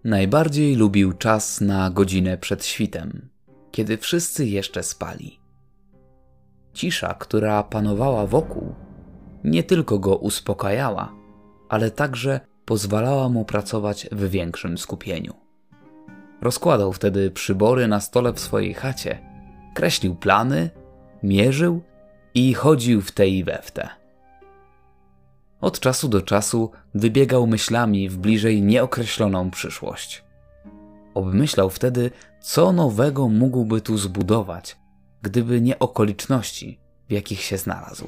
Najbardziej lubił czas na godzinę przed świtem, kiedy wszyscy jeszcze spali. Cisza, która panowała wokół, nie tylko go uspokajała, ale także pozwalała mu pracować w większym skupieniu. Rozkładał wtedy przybory na stole w swojej chacie, kreślił plany, mierzył i chodził w te i we w te. Od czasu do czasu wybiegał myślami w bliżej nieokreśloną przyszłość. Obmyślał wtedy, co nowego mógłby tu zbudować, gdyby nie okoliczności, w jakich się znalazł.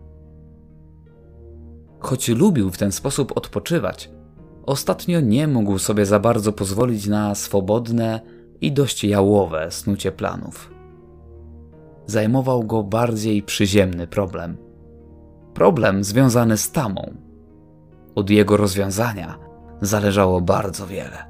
Choć lubił w ten sposób odpoczywać, ostatnio nie mógł sobie za bardzo pozwolić na swobodne i dość jałowe snucie planów. Zajmował go bardziej przyziemny problem. Problem związany z tamą. Od jego rozwiązania zależało bardzo wiele.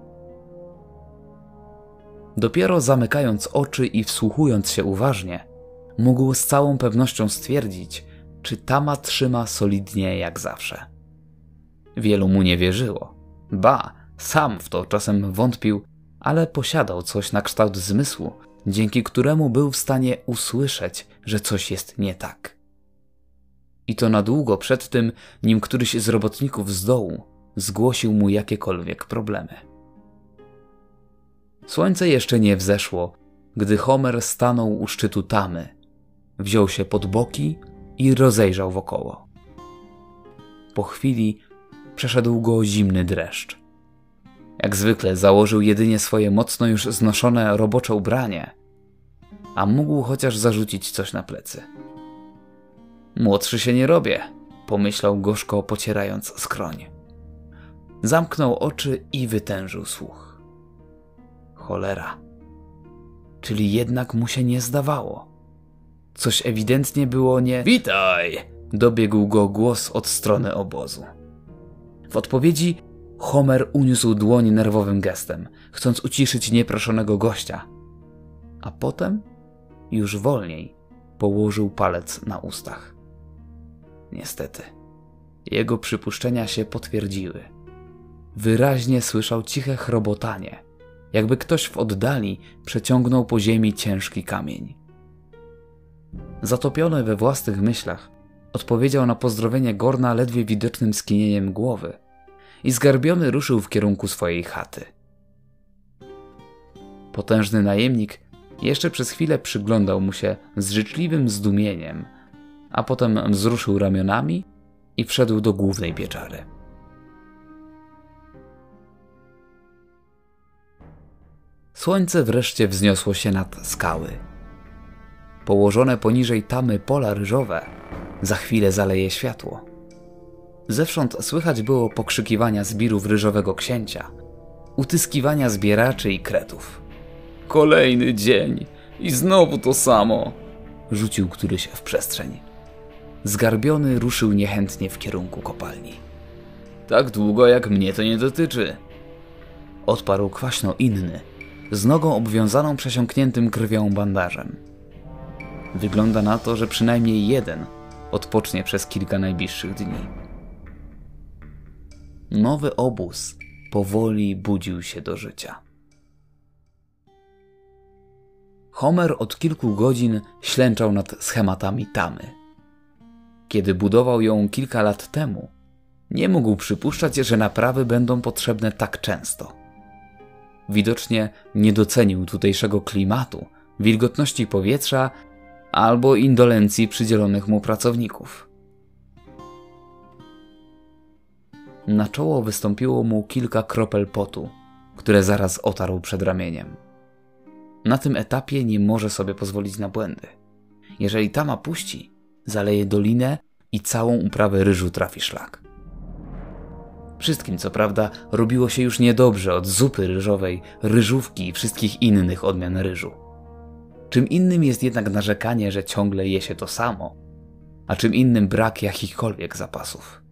Dopiero zamykając oczy i wsłuchując się uważnie, mógł z całą pewnością stwierdzić, czy tama trzyma solidnie jak zawsze. Wielu mu nie wierzyło. Ba, sam w to czasem wątpił, ale posiadał coś na kształt zmysłu, dzięki któremu był w stanie usłyszeć, że coś jest nie tak. I to na długo przed tym, nim któryś z robotników z dołu zgłosił mu jakiekolwiek problemy. Słońce jeszcze nie wzeszło, gdy Homer stanął u szczytu tamy, wziął się pod boki i rozejrzał wokoło. Po chwili przeszedł go zimny dreszcz. Jak zwykle założył jedynie swoje mocno już znoszone robocze ubranie, a mógł chociaż zarzucić coś na plecy. Młodszy się nie robię, pomyślał gorzko, pocierając skroń. Zamknął oczy i wytężył słuch. Cholera. Czyli jednak mu się nie zdawało. Coś ewidentnie było nie... Witaj! Dobiegł go głos od strony obozu. W odpowiedzi Homer uniósł dłoń nerwowym gestem, chcąc uciszyć nieproszonego gościa. A potem, już wolniej, położył palec na ustach. Niestety, jego przypuszczenia się potwierdziły. Wyraźnie słyszał ciche chrobotanie, jakby ktoś w oddali przeciągnął po ziemi ciężki kamień. Zatopiony we własnych myślach, odpowiedział na pozdrowienie Gorna ledwie widocznym skinieniem głowy i zgarbiony ruszył w kierunku swojej chaty. Potężny najemnik jeszcze przez chwilę przyglądał mu się z życzliwym zdumieniem, a potem wzruszył ramionami i wszedł do głównej pieczary. Słońce wreszcie wzniosło się nad skały. Położone poniżej tamy pola ryżowe za chwilę zaleje światło. Zewsząd słychać było pokrzykiwania zbirów ryżowego księcia, utyskiwania zbieraczy i kretów. Kolejny dzień i znowu to samo, rzucił któryś w przestrzeń. Zgarbiony ruszył niechętnie w kierunku kopalni. Tak długo jak mnie to nie dotyczy, odparł kwaśno inny, z nogą obwiązaną przesiąkniętym krwią bandażem. Wygląda na to, że przynajmniej jeden odpocznie przez kilka najbliższych dni. Nowy obóz powoli budził się do życia. Homer od kilku godzin ślęczał nad schematami tamy. Kiedy budował ją kilka lat temu, nie mógł przypuszczać, że naprawy będą potrzebne tak często. Widocznie nie docenił tutejszego klimatu, wilgotności powietrza albo indolencji przydzielonych mu pracowników. Na czoło wystąpiło mu kilka kropel potu, które zaraz otarł przed ramieniem. Na tym etapie nie może sobie pozwolić na błędy. Jeżeli tama puści, zaleje dolinę i całą uprawę ryżu trafi szlak. Wszystkim, co prawda, robiło się już niedobrze od zupy ryżowej, ryżówki i wszystkich innych odmian ryżu. Czym innym jest jednak narzekanie, że ciągle je się to samo, a czym innym brak jakichkolwiek zapasów.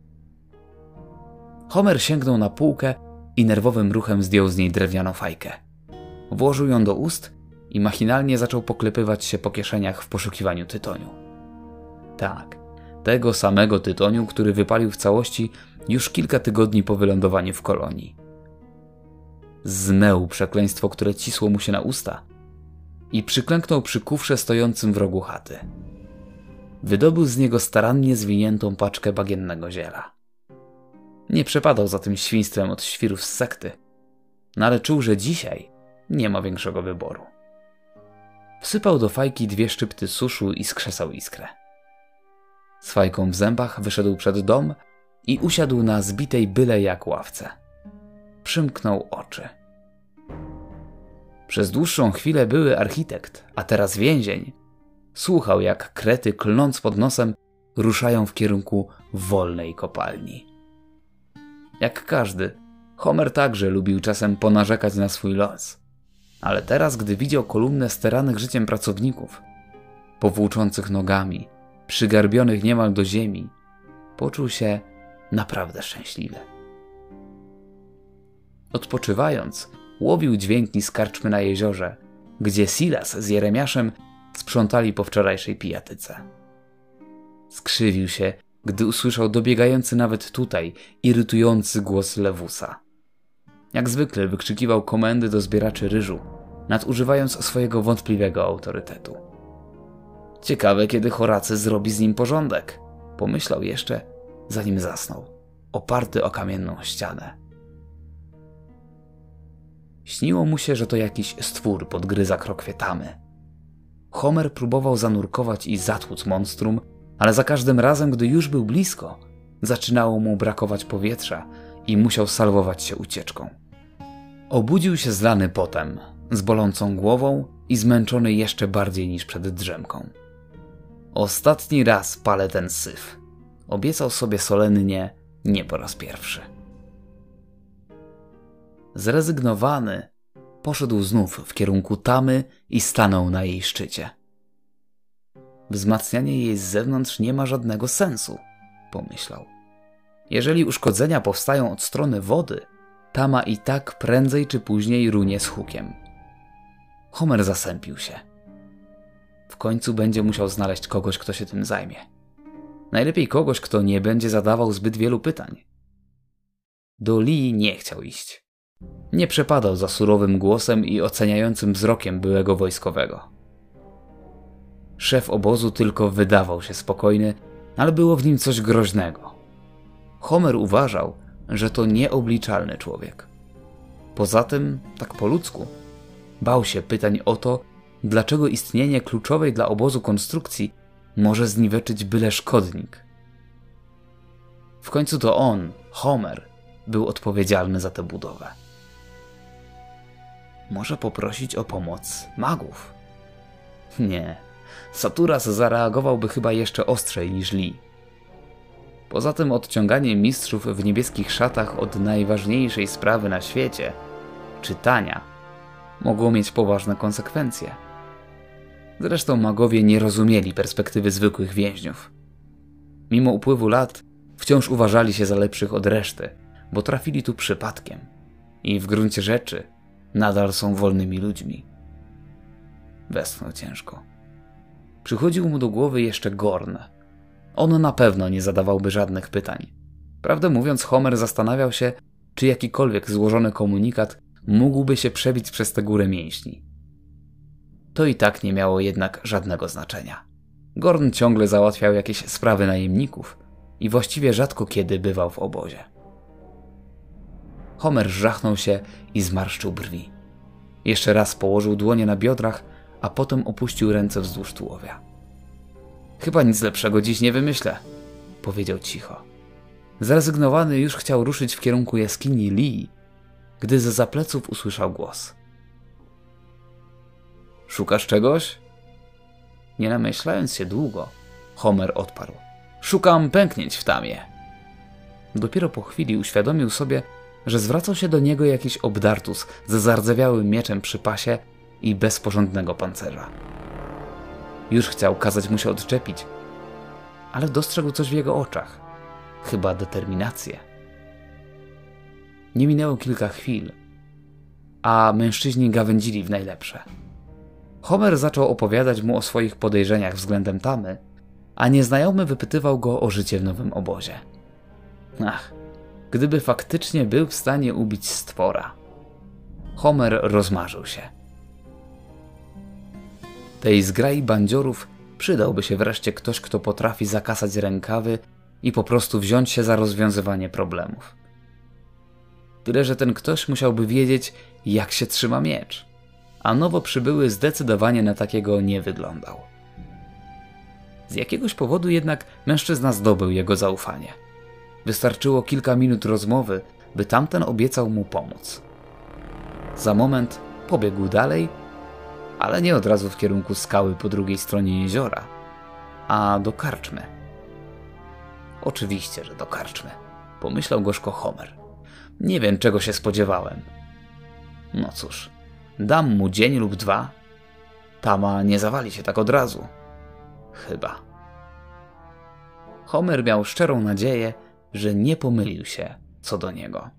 Homer sięgnął na półkę i nerwowym ruchem zdjął z niej drewnianą fajkę. Włożył ją do ust i machinalnie zaczął poklepywać się po kieszeniach w poszukiwaniu tytoniu. Tak, tego samego tytoniu, który wypalił w całości już kilka tygodni po wylądowaniu w kolonii. zmęł przekleństwo, które cisło mu się na usta i przyklęknął przy kufrze stojącym w rogu chaty. Wydobył z niego starannie zwiniętą paczkę bagiennego ziela. Nie przepadał za tym świństwem od świrów z sekty, no ale czuł, że dzisiaj nie ma większego wyboru. Wsypał do fajki 2 szczypty suszu i skrzesał iskrę. Z fajką w zębach wyszedł przed dom i usiadł na zbitej byle jak ławce. Przymknął oczy. Przez dłuższą chwilę były architekt, a teraz więzień, słuchał, jak krety, klnąc pod nosem, ruszają w kierunku wolnej kopalni. Jak każdy, Homer także lubił czasem ponarzekać na swój los. Ale teraz, gdy widział kolumnę steranych życiem pracowników, powłóczących nogami, przygarbionych niemal do ziemi, poczuł się naprawdę szczęśliwy. Odpoczywając, łowił dźwięki z karczmy na jeziorze, gdzie Silas z Jeremiaszem sprzątali po wczorajszej pijatyce. Skrzywił się, gdy usłyszał dobiegający nawet tutaj irytujący głos Lewusa. Jak zwykle wykrzykiwał komendy do zbieraczy ryżu, nadużywając swojego wątpliwego autorytetu. Ciekawe, kiedy Horacy zrobi z nim porządek, pomyślał jeszcze, zanim zasnął, oparty o kamienną ścianę. Śniło mu się, że to jakiś stwór podgryza krokwie Tamy. Homer próbował zanurkować i zatłuc monstrum, ale za każdym razem, gdy już był blisko, zaczynało mu brakować powietrza i musiał salwować się ucieczką. Obudził się zlany potem, z bolącą głową i zmęczony jeszcze bardziej niż przed drzemką. Ostatni raz palę ten syf, obiecał sobie solennie, nie po raz pierwszy. Zrezygnowany, poszedł znów w kierunku Tamy i stanął na jej szczycie. Wzmacnianie jej z zewnątrz nie ma żadnego sensu, pomyślał. Jeżeli uszkodzenia powstają od strony wody, Tama i tak prędzej czy później runie z hukiem. Homer zasępił się. W końcu będzie musiał znaleźć kogoś, kto się tym zajmie. Najlepiej kogoś, kto nie będzie zadawał zbyt wielu pytań. Do Lee nie chciał iść. Nie przepadał za surowym głosem i oceniającym wzrokiem byłego wojskowego. Szef obozu tylko wydawał się spokojny, ale było w nim coś groźnego. Homer uważał, że to nieobliczalny człowiek. Poza tym, tak po ludzku, bał się pytań o to, dlaczego istnienie kluczowej dla obozu konstrukcji może zniweczyć byle szkodnik. W końcu to on, Homer, był odpowiedzialny za tę budowę. Może poprosić o pomoc magów? Nie, Saturas zareagowałby chyba jeszcze ostrzej niż Lee. Poza tym odciąganie mistrzów w niebieskich szatach od najważniejszej sprawy na świecie, czytania, mogło mieć poważne konsekwencje. Zresztą magowie nie rozumieli perspektywy zwykłych więźniów. Mimo upływu lat wciąż uważali się za lepszych od reszty, bo trafili tu przypadkiem i w gruncie rzeczy nadal są wolnymi ludźmi. Westchnął ciężko. Przychodził mu do głowy jeszcze Gorn. On na pewno nie zadawałby żadnych pytań. Prawdę mówiąc, Homer zastanawiał się, czy jakikolwiek złożony komunikat mógłby się przebić przez tę górę mięśni. To i tak nie miało jednak żadnego znaczenia. Gorn ciągle załatwiał jakieś sprawy najemników i właściwie rzadko kiedy bywał w obozie. Homer żachnął się i zmarszczył brwi. Jeszcze raz położył dłonie na biodrach, a potem opuścił ręce wzdłuż tułowia. Chyba nic lepszego dziś nie wymyślę, powiedział cicho. Zrezygnowany już chciał ruszyć w kierunku jaskini Lee, gdy zza pleców usłyszał głos. Szukasz czegoś? Nie namyślając się długo, Homer odparł. Szukam pęknięć w Tamie. Dopiero po chwili uświadomił sobie, że zwracał się do niego jakiś obdartus ze zardzewiałym mieczem przy pasie i bez porządnego pancerza. Już chciał kazać mu się odczepić, ale dostrzegł coś w jego oczach. Chyba determinację. Nie minęło kilka chwil, a mężczyźni gawędzili w najlepsze. Homer zaczął opowiadać mu o swoich podejrzeniach względem Tamy, a nieznajomy wypytywał go o życie w nowym obozie. Ach, gdyby faktycznie był w stanie ubić stwora. Homer rozmarzył się. Tej zgrai bandziorów przydałby się wreszcie ktoś, kto potrafi zakasać rękawy i po prostu wziąć się za rozwiązywanie problemów. Tyle, że ten ktoś musiałby wiedzieć, jak się trzyma miecz, a nowo przybyły zdecydowanie na takiego nie wyglądał. Z jakiegoś powodu jednak mężczyzna zdobył jego zaufanie. Wystarczyło kilka minut rozmowy, by tamten obiecał mu pomóc. Za moment pobiegł dalej, ale nie od razu w kierunku skały po drugiej stronie jeziora, a do karczmy. Oczywiście, że do karczmy, pomyślał gorzko Homer. Nie wiem, czego się spodziewałem. No cóż, dam mu dzień lub dwa. Tama nie zawali się tak od razu. Chyba. Homer miał szczerą nadzieję, że nie pomylił się co do niego.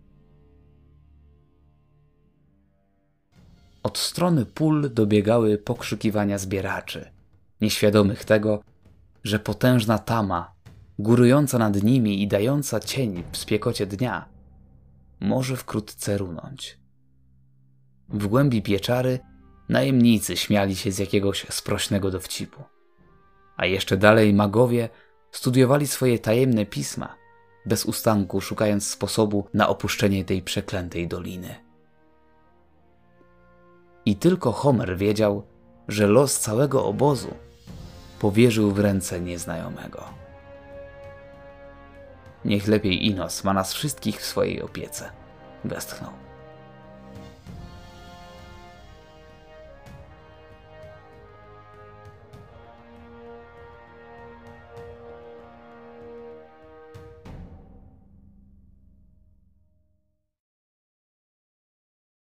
Od strony pól dobiegały pokrzykiwania zbieraczy, nieświadomych tego, że potężna tama, górująca nad nimi i dająca cień w spiekocie dnia, może wkrótce runąć. W głębi pieczary najemnicy śmiali się z jakiegoś sprośnego dowcipu, a jeszcze dalej magowie studiowali swoje tajemne pisma, bez ustanku szukając sposobu na opuszczenie tej przeklętej doliny. I tylko Homer wiedział, że los całego obozu powierzył w ręce nieznajomego. Niech lepiej Inos ma nas wszystkich w swojej opiece, westchnął.